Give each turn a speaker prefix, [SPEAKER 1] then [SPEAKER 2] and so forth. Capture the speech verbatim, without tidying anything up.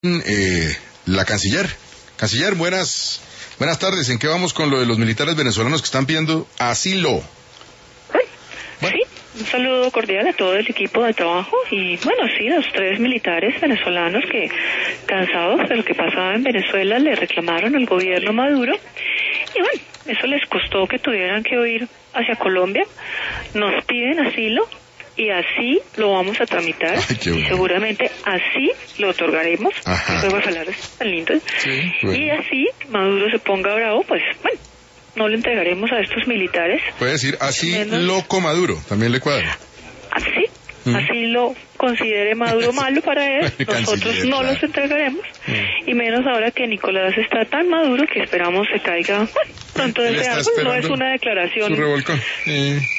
[SPEAKER 1] Eh, la canciller. Canciller, buenas, buenas tardes. ¿En qué vamos con lo de los militares venezolanos que están pidiendo asilo?
[SPEAKER 2] Bueno. Sí, un saludo cordial a todo el equipo de trabajo y bueno, sí, los tres militares venezolanos que, cansados de lo que pasaba en Venezuela, le reclamaron al gobierno Maduro y bueno, eso les costó que tuvieran que huir hacia Colombia. Nos piden asilo y así lo vamos a tramitar.
[SPEAKER 1] Ay, qué bueno.
[SPEAKER 2] Y seguramente así lo otorgaremos. Qué palabras tan lindas.
[SPEAKER 1] Sí, bueno.
[SPEAKER 2] Y así Maduro se ponga bravo, pues bueno, no le entregaremos a estos militares.
[SPEAKER 1] Puede decir así
[SPEAKER 2] menos...
[SPEAKER 1] loco Maduro, también le cuadra.
[SPEAKER 2] Así, mm. así lo considere Maduro malo para él, nosotros no claro. los entregaremos, mm. y menos ahora que Nicolás está tan maduro que esperamos se caiga bueno, pronto de ese árbol. No es una declaración.
[SPEAKER 1] Su revolcón. Eh.